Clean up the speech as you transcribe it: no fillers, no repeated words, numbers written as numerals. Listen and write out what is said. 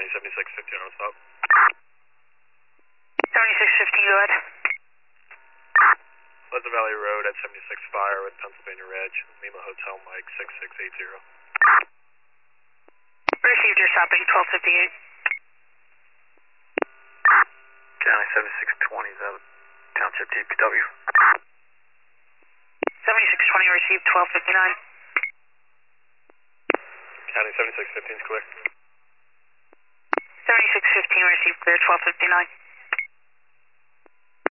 7615 on stop. 7615, go ahead. Pleasant Valley Road at 76 Fire with Pennsylvania Ridge, Lima Hotel Mike 6680. Received your stopping, 1258. County 7620, is that Township DPW? 7620 received, 1259. County 7615 is clear. 7615 received, clear, 1259.